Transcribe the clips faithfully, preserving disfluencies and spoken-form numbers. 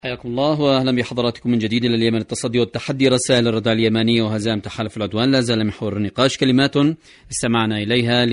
حياكم الله واهلا بحضراتكم من جديد الى اليمن. التصدي والتحدي، رسائل الردع اليمانيه وهزائم تحالف العدوان لا زال محور النقاش. كلمات استمعنا اليها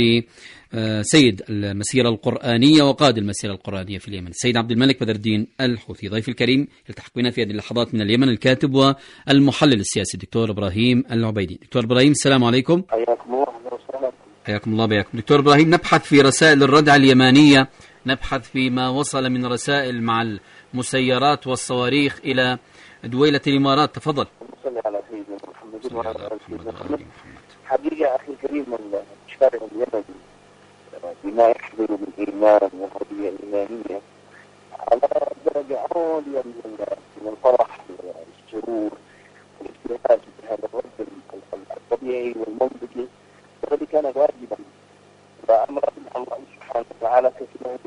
لسيد المسيره القرانيه وقائد المسيره القرانيه في اليمن، السيد عبد الملك بدر الدين الحوثي. ضيف الكريم يلتحق بنا في هذه اللحظات من اليمن الكاتب والمحلل السياسي الدكتور ابراهيم العبيدي. دكتور ابراهيم، السلام عليكم. حياكم الله. حياكم الله بياكم. دكتور ابراهيم، نبحث في رسائل الردع اليمانيه، نبحث فيما وصل من رسائل مع المسيرات والصواريخ إلى دويلة الإمارات. تفضل. صلى على سيدنا محمد وعلى آل سيدنا محمد. حقيقة أخي الكريم، الشارع اليمني بما يحمل من إيمان وهدية إيمانية على درجة عالية من الفرح والسرور والاجتهاد بهذا الرد الطبيعي والمنطقي الذي كان واجبا، وأمر الله سبحانه وتعالى كثيرا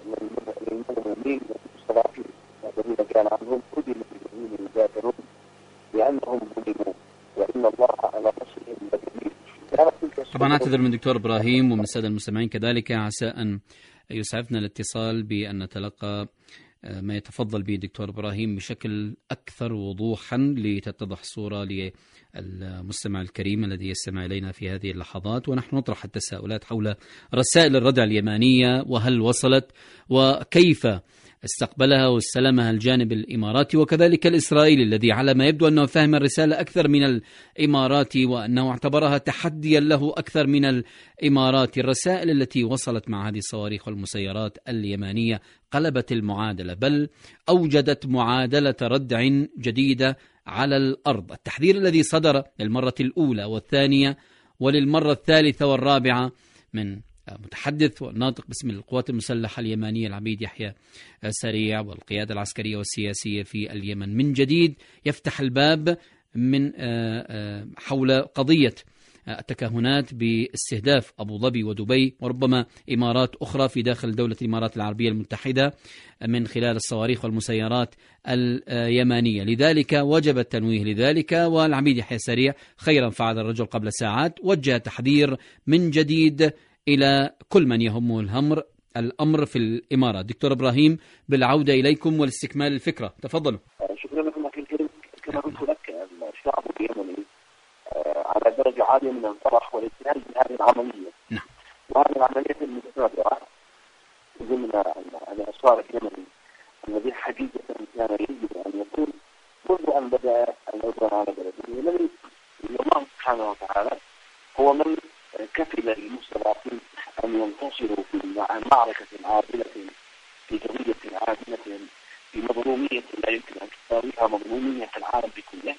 للمؤمنين والمستضعفين الذين كان عنهم أذن بالذين يجادلون لأنهم ظلموا وإن الله على نصرهم لقدير. طبعا أعتذر من دكتور إبراهيم ومن السادة المستمعين كذلك، عسى أن يسعفنا الاتصال بأن نتلقى ما يتفضل به دكتور إبراهيم بشكل أكثر وضوحا لتتضح الصورة للمستمع الكريم الذي يستمع إلينا في هذه اللحظات، ونحن نطرح التساؤلات حول رسائل الردع اليمانية وهل وصلت وكيف استقبلها واستلمها الجانب الإماراتي وكذلك الإسرائيلي الذي على ما يبدو أنه فهم الرسالة أكثر من الإماراتي وأنه اعتبرها تحديا له أكثر من الإماراتي. الرسائل التي وصلت مع هذه الصواريخ والمسيرات اليمانية قلبت المعادلة، بل أوجدت معادلة ردع جديدة على الأرض. التحذير الذي صدر للمرة الأولى والثانية وللمرة الثالثة والرابعة من متحدث والناطق باسم القوات المسلحة اليمانية العميد يحيى سريع والقيادة العسكرية والسياسية في اليمن من جديد يفتح الباب من حول قضية التكهنات باستهداف أبو ظبي ودبي وربما إمارات أخرى في داخل دولة الإمارات العربية المتحدة من خلال الصواريخ والمسيرات اليمانية. لذلك وجب التنويه لذلك، والعميد يحيى سريع خيرا فعل الرجل قبل ساعات وجه تحذير من جديد إلى كل من يهمه الأمر الأمر في الإمارات. دكتور إبراهيم، بالعودة إليكم والاستكمال الفكرة، تفضلوا. شكرا لكم أخي الكريم. كما قلت لك، الشعب اليمني على درجة عالية من الفرح والابتهاج بهذه العملية. نعم. وهذه العملية المتتابعة ضمن الإصرار اليمني الذي حقيقة كان يجب أن يكون منذ أن بدأ العدوان على بلده. الذي الله سبحانه وتعالى هو من كفل للمستضعفين أن ينتصروا في معركة عادلة، في قضية عادلة، في مظلومية لا يمكن أن تساويها مظلومية في العالم بكله.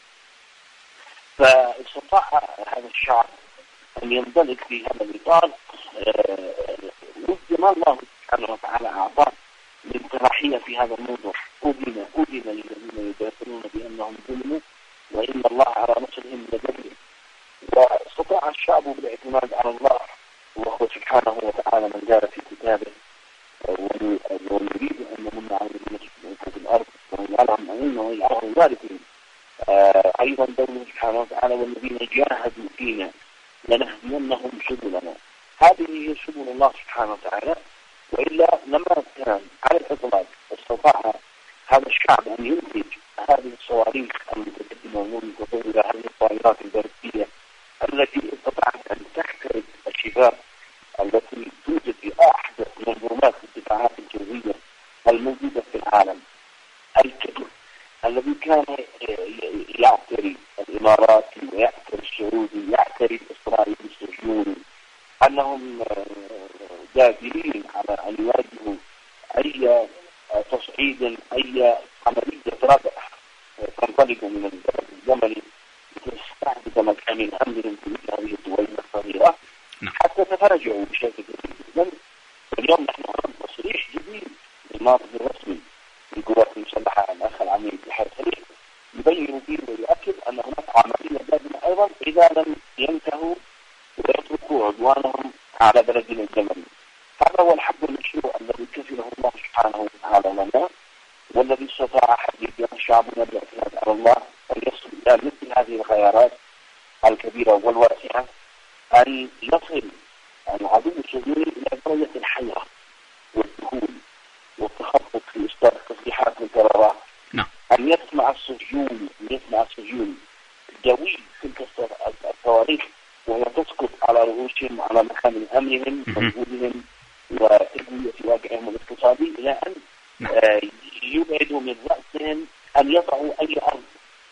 فاستطاع هذا الشعب أن ينطلق في هذا الإطار وفق ما الله سبحانه وتعالى أعطاه من صلاحية في هذا الموضوع. أذن أذن للذين يدافعون بأنهم ظلموا وإن الله على نصرهم لقدير. واستطاع الشعب بالاعتماد على الله، وهو سبحانه وتعالى من قال في كتابه ويريد أن نمن على الذين في الأرض ونجعلهم أئمة ويجعلهم الوارثين. أيضا قوله سبحانه وتعالى والذين جاهدوا فينا لنهدينهم سبلنا. هذه هي سبل الله سبحانه وتعالى، وإلا لما كان على الإطلاق استطاع هذا الشعب أن ينتج هذه الصواريخ المتقدمة والمتطورة، هذه الطائرات البرية التي استطاعت أن تخترق الشباب التي توجد في أحدث منظومات الدفاعات الجوية الموجودة في العالم. الكبر الذي كان يعتري الإماراتي ويعتري السعودي يعتري الإسرائيلي الصهيوني أنهم قادرين على أن يواجهوا أي تصعيد، أي عملية ردع تنطلق من البلد اليمني لتستعبد مكان الأمن في مثل هذه الدول الصغيرة حتى تفرجعوا بشكل كبير جدا. اليوم نحن أمام تصريح جديد للناطق الرسمي للقوات المسلحة الأخ العميد يحيى سريع يبين فيه ويؤكد أن هناك عملية قادمة أيضا إذا لم ينتهوا ويتركوا عدوانهم على بلدنا اليمني. هذا هو الحق المشروع الذي كفله الله سبحانه وتعالى لنا، والذي استطاع حقيقة شعبنا بالاعتماد على الله أن يصل إلى مثل هذه الخيارات الكبيرة والواسعة، أن يصل العدو الصهيوني إلى درجة الحيرة والذهول والتخطط في إصدار تصريحات من قرارات. نعم. أن يسمع الصهيوني أن يسمع الصهيوني جوي تلك الصواريخ وهي تسقط على رؤوسهم على مكان أمنهم وجودهم وتقوية واقعهم الاقتصادي، إلى أن يبعدوا من رأسهم أن يضعوا أي أرض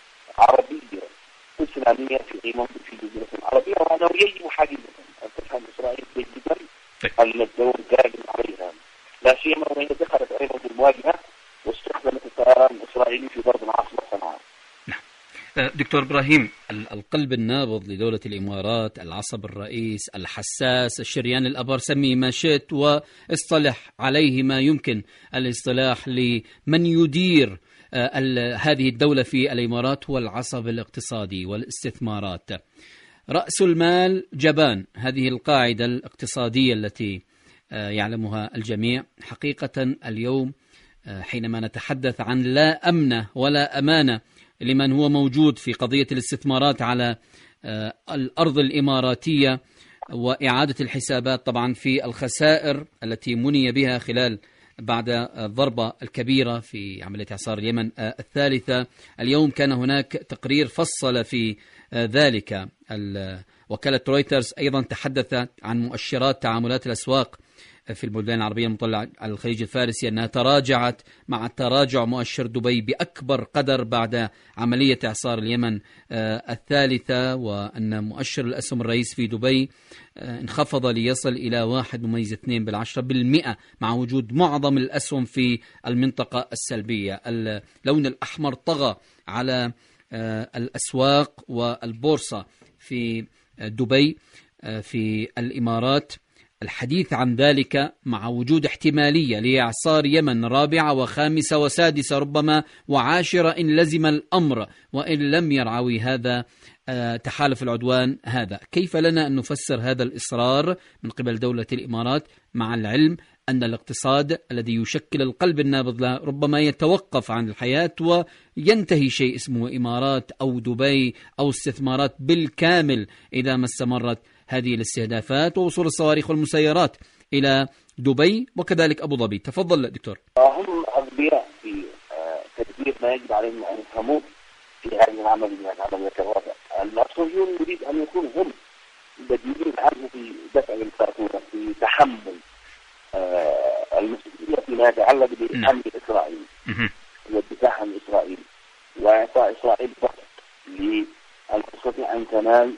عربية إسلامية في أي منطقة في الجزيرة العربية، وأنه يجب حقيقة أن تفهم إسرائيل جيدا أن الدور قادم عليها، لا سيما وهي دخلت أيضا في المواجهة واستخدمت الطيران الإسرائيلي في ضرب العاصمة صنعاء. دكتور إبراهيم، القلب النابض لدولة الإمارات، العصب الرئيس، الحساس، الشريان الأبر، سمي ما شئت واصطلح عليه ما يمكن الاصطلاح لمن يدير هذه الدولة في الإمارات، هو العصب الاقتصادي والاستثمارات. رأس المال جبان، هذه القاعدة الاقتصادية التي يعلمها الجميع. حقيقة اليوم حينما نتحدث عن لا أمن ولا أمانة لمن هو موجود في قضية الاستثمارات على الأرض الإماراتية وإعادة الحسابات طبعا في الخسائر التي مني بها خلال بعد الضربة الكبيرة في عملية إعصار اليمن الثالثة. اليوم كان هناك تقرير فصل في ذلك. وكالة رويترز أيضا تحدث عن مؤشرات تعاملات الأسواق في البلدان العربية المطلة على الخليج الفارسي أنها تراجعت مع تراجع مؤشر دبي بأكبر قدر بعد عملية إعصار اليمن الثالثة، وأن مؤشر الأسهم الرئيس في دبي انخفض ليصل إلى واحد مميز اثنين بالعشرة بالمئة مع وجود معظم الأسهم في المنطقة السلبية. اللون الأحمر طغى على الأسواق والبورصة في دبي في الإمارات. الحديث عن ذلك مع وجود احتمالية لإعصار يمن رابعة وخامسة وسادسة ربما وعاشرة إن لزم الأمر وإن لم يرعوي هذا تحالف العدوان هذا. كيف لنا أن نفسر هذا الإصرار من قبل دولة الإمارات مع العلم أن الاقتصاد الذي يشكل القلب النابض له ربما يتوقف عن الحياة وينتهي شيء اسمه إمارات أو دبي أو استثمارات بالكامل إذا ما استمرت هذه الاستهدافات ووصول الصواريخ والمسيرات إلى دبي وكذلك أبو ظبي؟ تفضل دكتور. هم أغبياء في تدبير ما يجب عليهم أن يفهموه في هذه العملية عملية الوضع. الصهيون يريد أن يكونوا هم بديلين عنه في دفع الفاتورة في تحمل المسؤولية فيما يتعلق بأمن إسرائيل والدفاع عن إسرائيل وإعطاء إسرائيل ضغط لأن تستطيع أن تنال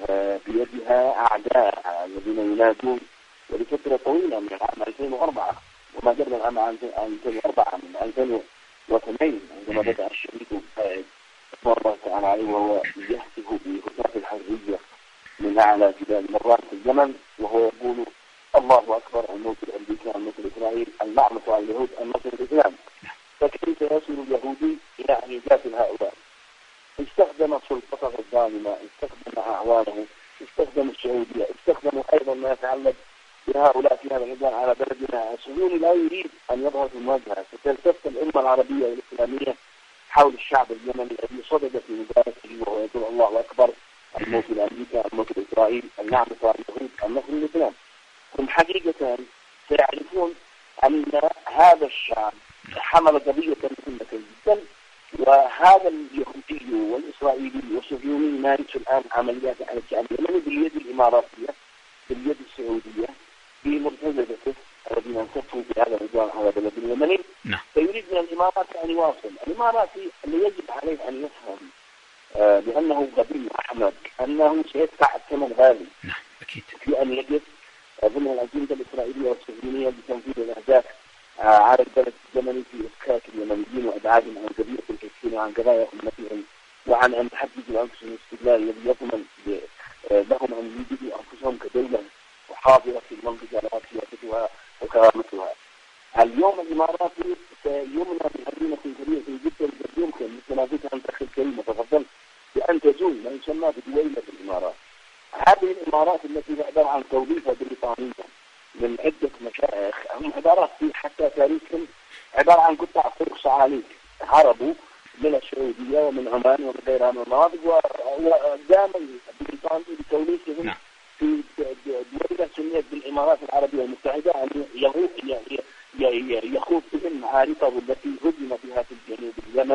بيدها أعداء الذين ينادون ولفترة طويلة من العام ألفين وأربعة وما قبل العام ألفين وأربعة من ألفين واثنين عندما بدأ الشريك القائد رحمه الله تعالى عليه وهو يهتف بهتاف الحرية من أعلى جبال مرات اليمن وهو يقول الله أكبر الموت الأمريكي الموت الإسرائيل اللعنة على اليهود الموت الإسلام. فكيف يصل اليهودي إلى أن يقاتل هؤلاء؟ استخدم سلطته الظالمة، استخدم أعوانه، استخدم السعودية، استخدموا أيضا ما يتعلق بهؤلاء في هذا العدوان على بلدنا. الصهيوني لا يريد أن يظهر في المواجهة، ستلتف الأمة العربية والإسلامية حول الشعب اليمني الذي صدد في مباركه وهو يقول الله أكبر الموت الأمريكي الموت الإسرائيل اللعنة على اليهود النصر الإسلام. هم حقيقة سيعرفون أن هذا الشعب حمل قضية مهمة جدا، وهذا اليهودي والإسرائيلي والصهيوني يمارس الآن عمليات على الشعب اليمني باليد الإماراتية باليد السعودية بمرتزقته الذين انتفوا بهذا العدوان على بلد اليمني. فيريد من الإمارات أن يواصل. الإماراتي اللي يجب عليه أن يفهم آه بأنه غبي أحمد أنه سيدفع الثمن غالي في أن يجد ضمن الأجندة الإسرائيلية والصهيونية بتنفيذ الأهداف آه على البلد اليمني في إسكات اليمنيين وإبعادهم عن قضية الفلسطين وعن قضايا أمتهم وعن أن يحددوا أنفسهم الاستقلال الذي يضمن لهم أن يجدوا أنفسهم كدولة وحاضرة في المنطقة سياستها وكرامتها. اليوم الإماراتي سيمنى بهزيمة كبيرة جدا يمكن مثل ما قلت أنت أخي الكريم تفضلت بأن تزول ما يسمى بدويلة الإمارات. هذه الإمارات التي عبارة عن توليفة بريطانية من عدة مشايخ هم عبارات في حتى تاريخهم عبارة عن قطاع طرق صعاليك هربوا من السعودية ومن عمان ومن غيرها من المناطق وقام بريطانيا بتوليفهم في دولة سميت بالإمارات العربية المتحدة أن يخوض بهم معاركه التي هدم فيها في الجنوب اليمني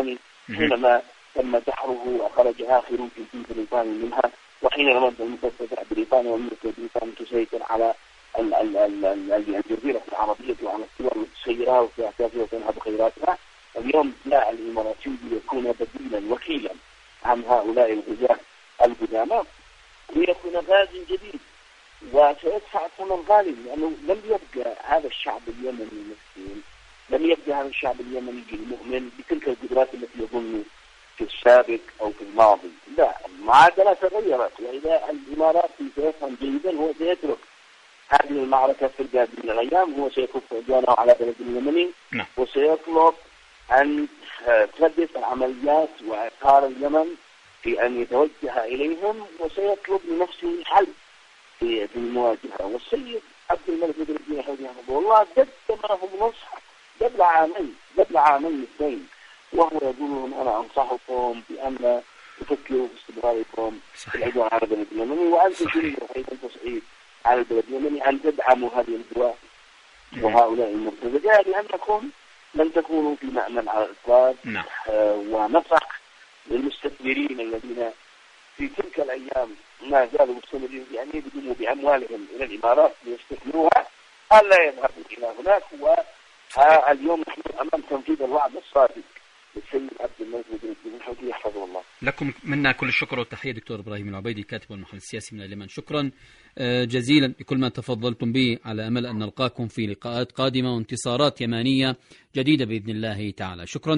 حينما تم دحره وخرج آخر جنود بريطاني منها، وحينما تستطيع بريطانيا ومملكة بريطانيا تسيطر على الجزيرة العربية وعلى الدول المتسيرة وفي أحداثها وتنهب خيراتها. اليوم جاء الإماراتي ليكون بديلا وكيلا عن هؤلاء الغزاة القدامى ليكون غاز جديد، وسيدفع ثمن غالي، لأنه لم يبقى هذا الشعب اليمني المسكين، لم يبقى هذا الشعب اليمني المؤمن بتلك القدرات التي يظن في السابق أو في الماضي. لا، المعادلة تغيرت، وإذا الإمارات سيفهم جيدا هو سيترك هذه المعركة في القادم من الأيام، هو سيكف عدوانه على بلد اليمني وسيطلب أن تحدث العمليات وإعطار اليمن في أن يتوجه إليهم، وسيطلب لنفسه الحل في المواجهة. والسيد عبد الملك بن الدين حوثي رحمه الله قدمهم نصحا قبل عامين قبل عامين اثنين، وهو يقول لهم أنا أنصحكم بأن تفكروا في استمراركم في العدوان على بلد اليمني، وأنتم تريدوا أيضا تصعيد على البلد اليمني أن تدعموا هذه القوى وهؤلاء المرتزقة، لأنكم لن تكونوا في مأمن على الإطلاق. آه ونصح للمستثمرين الذين في تلك الأيام ما زالوا مستمرين بأن يقدموا بأموالهم إلى الإمارات ليستثمروها ألا يذهبوا إلى هناك. واليوم نحن أمام تنفيذ الوعد الصادق للسيد عبد الملك بن الدين حوثي حفظه الله. لكم منا كل الشكر والتحية دكتور إبراهيم العبيدي، كاتب والمحلل السياسي من اليمن. شكرا جزيلا بكل ما تفضلتم به، على أمل أن نلقاكم في لقاءات قادمة وانتصارات يمانية جديدة بإذن الله تعالى. شكرا.